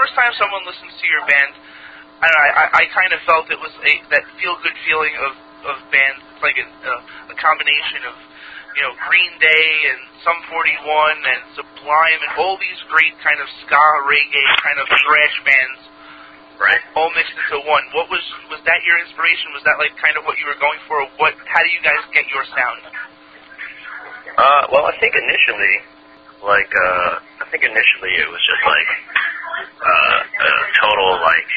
first time someone listens to your band, I kind of felt it was that feel-good feeling of bands. It's like a combination of, Green Day and Sum 41 and Sublime and all these great kind of ska, reggae, kind of thrash bands, right? All mixed into one. What was that your inspiration? Was that like kind of what you were going for? How do you guys get your sound? Well, I think initially it was just like a total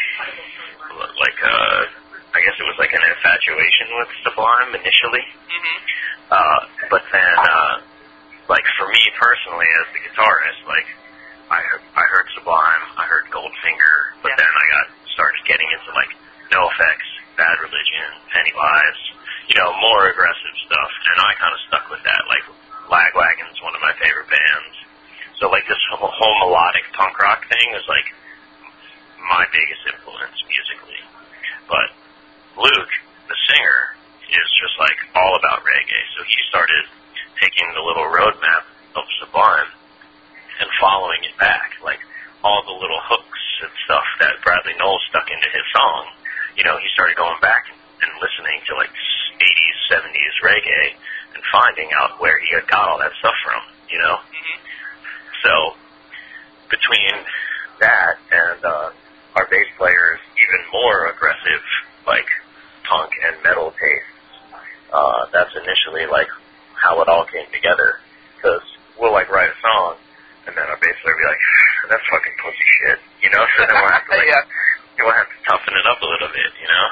I guess it was like an infatuation with Sublime initially. Mm-hmm. But then, for me personally, as the guitarist, I heard Sublime, I heard Goldfinger, but then I started getting into NoFX, Bad Religion, Pennywise, more aggressive stuff, and I kind of stuck with that. Lagwagon's one of my favorite bands, so this whole melodic punk rock thing is my biggest influence musically. But Luke, the singer, is just all about reggae, so he started taking the little roadmap of Sublime and following it back, all the little hooks and stuff that Bradley Knowles stuck into his song. He started going back and listening to 80s, 70s reggae and finding out where he had got all that stuff from, Mm-hmm. So between that and our bass player's even more aggressive punk and metal tastes, that's initially how it all came together, because we'll write a song and then our bass player will be that's fucking pussy shit, so then we'll have to we'll have to toughen it up a little bit,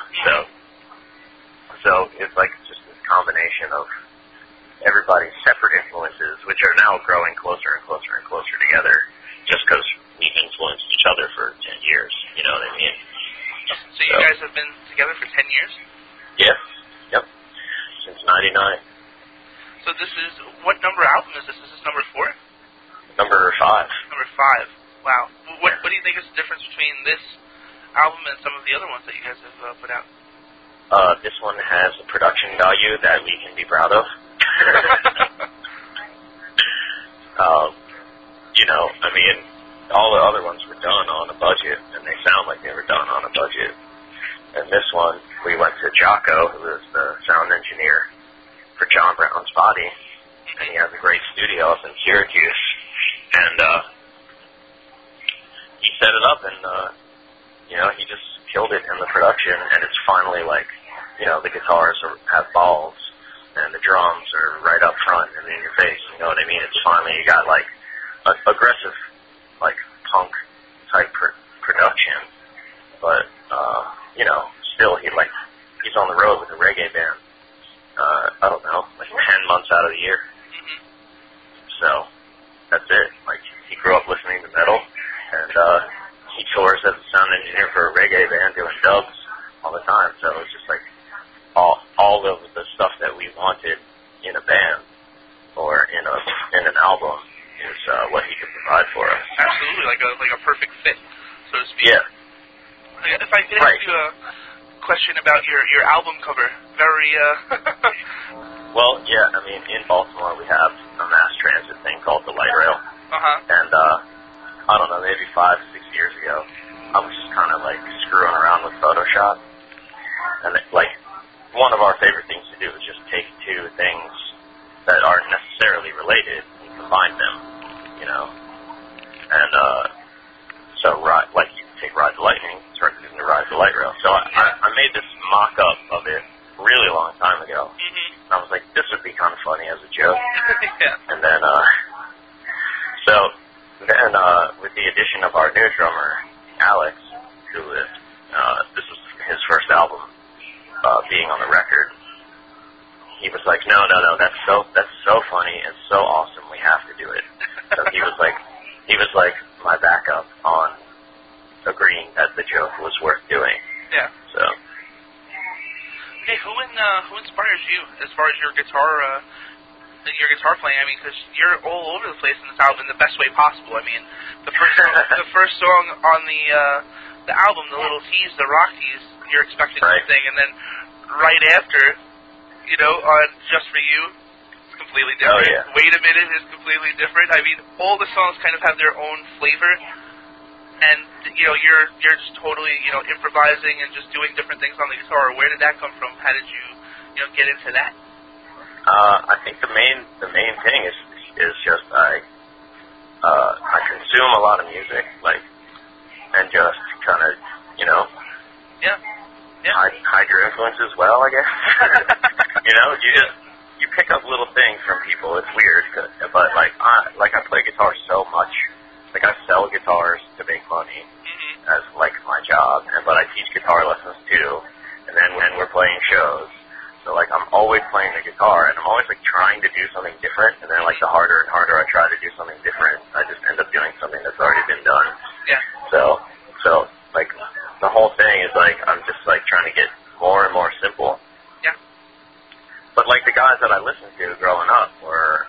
so it's just this combination of everybody's separate influences, which are now growing closer and closer and closer together, just because we've influenced each other for 10 years, you know what I mean? So you guys have been together for 10 years? Yeah, yep, since 99. So this is, what number album is this? Is this number 4? Number 5. Number 5, wow. What do you think is the difference between this album and some of the other ones that you guys have put out? This one has a production value that we can be proud of. All the other ones were done on a budget, and they sound like they were done on a budget. And this one, we went to Jocko, who is the sound engineer for John Brown's Body, and he has a great studio up in Syracuse. And he set it up, and he just killed it in the production, and it's finally the guitars have balls, and the drums are right up front and in your face, you know what I mean? It's finally, you got aggressive, punk type production, but, still he's on the road with a reggae band, I don't know, 10 months out of the year. Mm-hmm. So, that's it. He grew up listening to metal, and, he tours as a sound engineer for a reggae band doing dubs all the time, so it's just all of the stuff that we wanted in a band or in an album is what he could provide for us. Absolutely, like a perfect fit, so to speak. Yeah. If I could ask you a question about your album cover, very Well, yeah, in Baltimore we have a mass transit thing called the Light Rail. And I don't know, maybe 5 to 6 years ago, I was just kind of screwing around with Photoshop, and one of our favorite things to do is just take two things that aren't necessarily related and combine them, and so you take Ride the Lightning, start using the Ride the Light Rail. So I made this mock-up of it a really long time ago, and I was like, this would be kind of funny as a joke. Yeah. And then with the addition of our new drummer, Alex, who is, this was his first album, being on the record, he was like, no, that's so funny and so awesome, we have to do it. So he was like my backup on agreeing that the joke was worth doing. Yeah. So. Okay, who inspires you as far as your guitar playing? Because you're all over the place in this album in the best way possible. The first song on the album, the little tease, the rock tease, you're expecting something, and then right after, on Just For You, it's completely different. Oh, yeah. Wait a Minute is completely different. All the songs kind of have their own flavor. and you're just totally improvising and just doing different things on the guitar. Where did that come from? How did you get into that? I think the main thing is just I consume a lot of music, and just kind of hide your influence as well, I guess. You pick up little things from people. It's weird, but I play guitar so much. I sell guitars to make money as my job, but I teach guitar lessons too. And then when we're playing shows, so I'm always playing the guitar, and I'm always trying to do something different. And then the harder and harder I try to do something different, I just end up doing something that's already been done. Yeah. So the whole thing is I'm just trying to get more and more simple. Yeah. But the guys that I listened to growing up were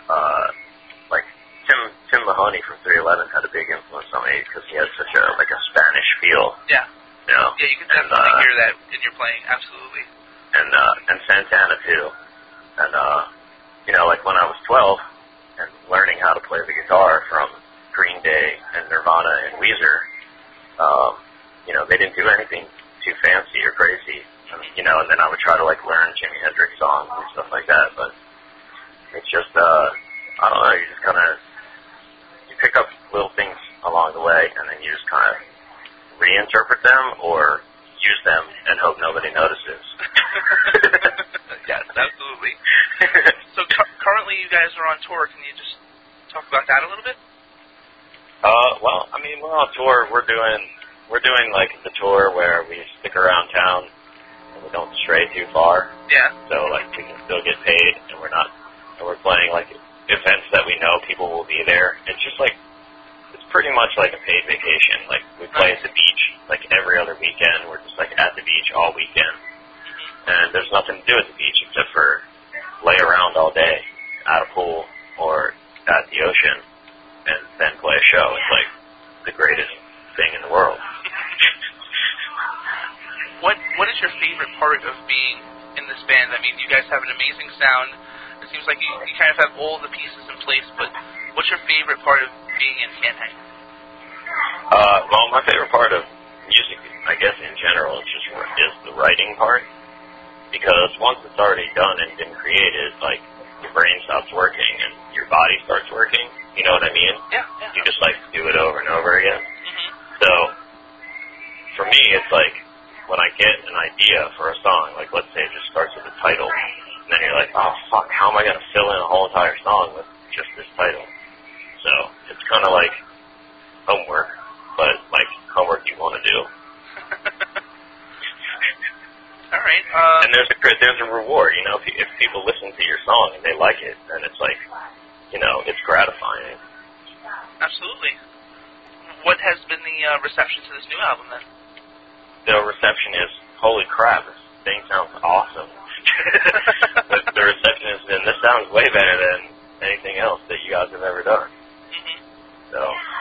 Tim Mahoney from 311 had a big influence on me because he has such a Spanish feel. Yeah. Yeah, you can definitely hear that in your playing. Absolutely. And Santana too. And when I was 12 and learning how to play the guitar from Green Day and Nirvana and Weezer, they didn't do anything too fancy or crazy. And then I would try to learn Jimi Hendrix songs and stuff like that. But it's just I don't know. You just kind of pick up little things along the way, and then you just kind of reinterpret them or use them and hope nobody notices. Yes, absolutely. So currently you guys are on tour. Can you just talk about that a little bit? Well, we're on tour. We're doing the tour where we stick around town and we don't stray too far. Yeah. So we can still get paid, and we're playing events that we know people will be there. It's just it's pretty much like a paid vacation. We play at the beach every other weekend. We're just at the beach all weekend, and there's nothing to do at the beach except for lay around all day at a pool or at the ocean, and then play a show. It's the greatest thing in the world. What is your favorite part of being in this band? You guys have an amazing sound. It seems like you kind of have all the pieces in place, but what's your favorite part of being in Can't Hang? Well, my favorite part of music, I guess in general, is the writing part, because once it's already done and been created, your brain stops working and your body starts working. You know what I mean? Yeah. You just do it over and over again. Mm-hmm. So for me, it's when I get an idea for a song, let's say it just starts with the title, and then you're oh fuck, how am I going to fill in a whole entire song with just this title? So it's kind of homework, but homework you want to do. All right. And there's a reward, if people listen to your song and they like it, then it's it's gratifying. Absolutely. What has been the reception to this new album then? The reception is, holy crap, this thing sounds awesome. The reception has been, this sounds way better than anything else that you guys have ever done. Mm-hmm. So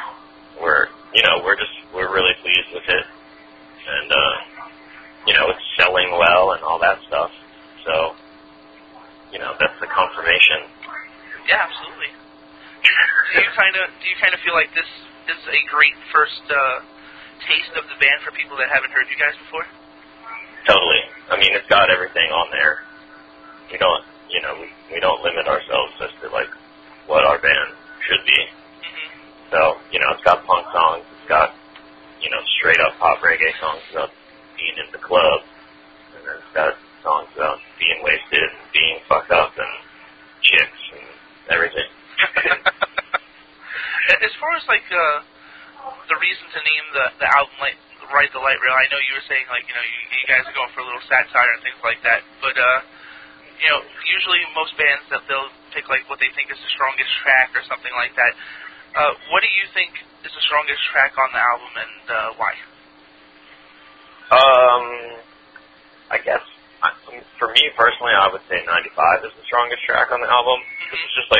we're really pleased with it, and it's selling well and all that stuff. So that's the confirmation. Yeah, absolutely. Do you kind of feel like this is a great first taste of the band for people that haven't heard you guys before? Totally. It's got everything on there. We don't limit ourselves as to what our band should be. Mm-hmm. So it's got punk songs. It's got straight up pop reggae songs about being in the club, and then it's got songs about being wasted and being fucked up and chicks and everything. As far as the reason to name the album Ride the Light Rail, I know you were saying you guys are going for a little satire and things like that, but usually most bands they'll pick what they think is the strongest track or something like that. What do you think is the strongest track on the album, and why? I guess for me personally, I would say 95 is the strongest track on the album. Mm-hmm. It's just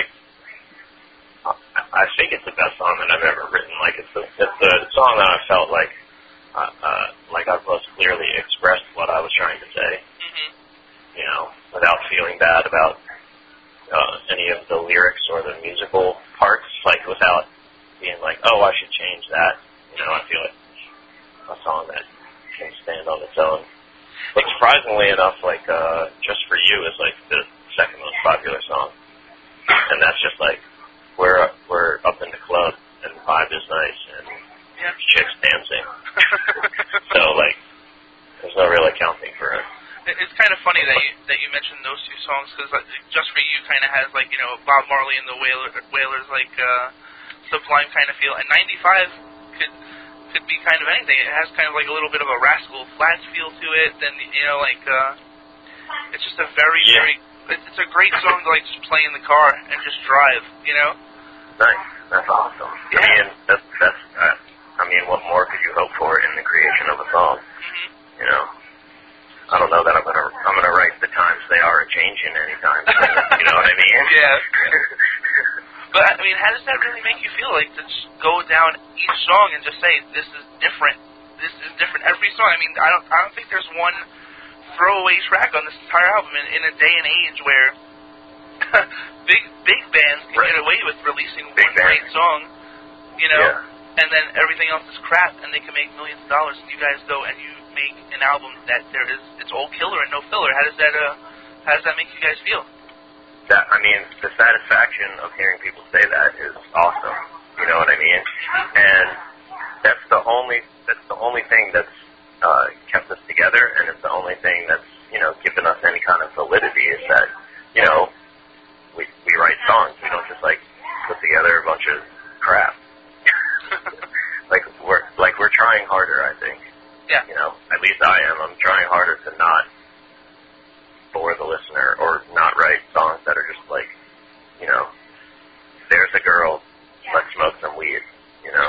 I think it's the best song that I've ever written. It's the song that I felt I've most clearly expressed what I was trying to say. Mm-hmm. Without feeling bad about any of the lyrics or the musical parts, without being oh, I should change that. You know, I feel like a song that can stand on its own. But surprisingly enough, like, Just For You is like the second most popular song. And that's just like, we're up in the club and the vibe is nice and chicks dancing. So like, there's no real accounting for it. It's kind of funny that you mentioned those two songs because Just For You kind of has like, you know, Bob Marley and the Wailers like Sublime kind of feel, and 95 could be kind of anything. It has kind of like a little bit of a Rascal Flatts feel to it. Then you know, like it's just a very it's a great song to like just play in the car and just drive. You know. Nice. That's awesome. Yeah. I mean, that's I mean, what more could you hope for in the creation of a song? Mm-hmm. You know. I don't know that I'm gonna write the times they are changing anytime soon. You know what I mean? Yeah. But I mean, how does that really make you feel? Like to just go down each song and just say this is different. This is different every song. I mean, I don't think there's one throwaway track on this entire album in a day and age where big bands can get away with releasing one great song, you know, and then everything else is crap, and they can make millions of dollars. And you guys go and you make an album that it's all killer and no filler. How does that make you guys feel? That, I mean, the satisfaction of hearing people say that is awesome. You know what I mean? And that's the only thing that's kept us together, and it's the only thing that's, you know, given us any kind of validity is that, you know, we write songs. We don't just like put together a bunch of crap. we're trying harder, I think. Yeah. You know, at least I am. I'm trying harder to not bore the listener or not write songs that are just like, you know, there's a girl, let's smoke some weed, you know.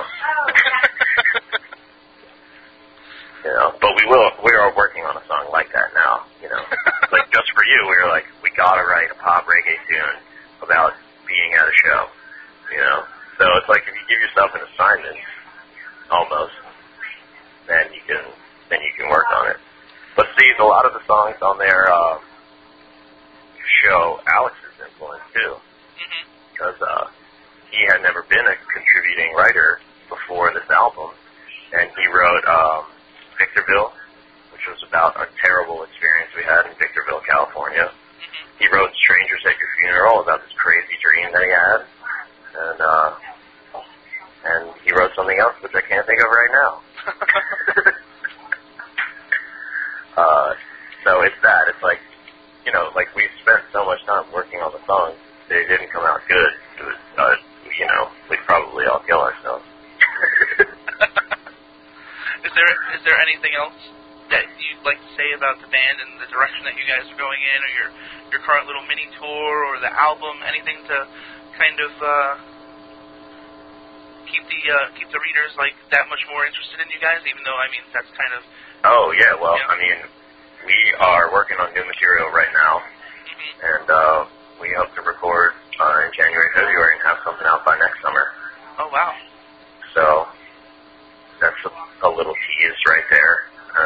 You know, but we are working on a song like that now, you know. Like Just For You, we were like, we gotta write a pop reggae tune about being at a show, you know. So it's like if you give yourself an assignment, almost, then you can work on it. But see, a lot of the songs on there show Alex's influence too, because he had never been a contributing writer before this album, and he wrote Victorville, which was about a terrible experience we had in Victorville, California. He wrote Strangers at Your Funeral about this crazy dream that he had, and he wrote something else which I can't think of right now. So it's that. It's like, you know, like we spent so much time working on the songs, they didn't come out good. It was, you know, we'd probably all kill ourselves. Is there anything else that you'd like to say about the band and the direction that you guys are going in, or your current little mini tour, or the album? Anything to kind of keep the readers like that much more interested in you guys? Even though, I mean, that's kind of. Oh yeah, well, I mean, we are working on new material right now, and we hope to record in January, February, and have something out by next summer. Oh wow! So that's a little tease right there,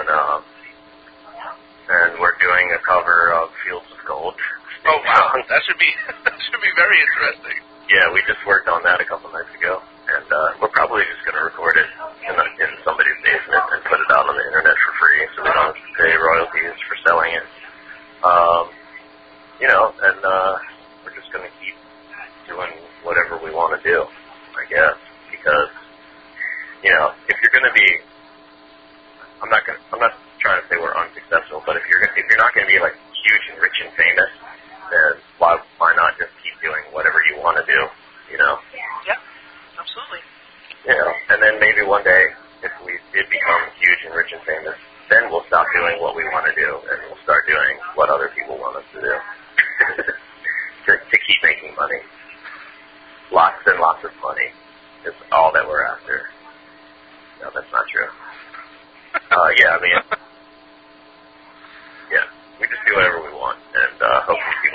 and we're doing a cover of Fields of Gold. Oh wow! That should be very interesting. Yeah, we just worked on that a couple nights ago, and we're probably just going to record it in somebody's basement and put it out on the internet for free, so we don't have to pay royalties for selling it. You know, and we're just going to keep doing whatever we want to do, I guess, because, you know, if you're going to be, I'm not trying to say we're unsuccessful, but if you're not going to be like huge and rich and famous, then why not just keep doing whatever you want to do, you know? Yeah, absolutely. You know, and then maybe one day, if we did become huge and rich and famous, then we'll stop doing what we want to do, and we'll start doing what other people want us to do. to keep making money. Lots and lots of money is all that we're after. No, that's not true. Yeah, I mean, yeah, we just do whatever we want, and hopefully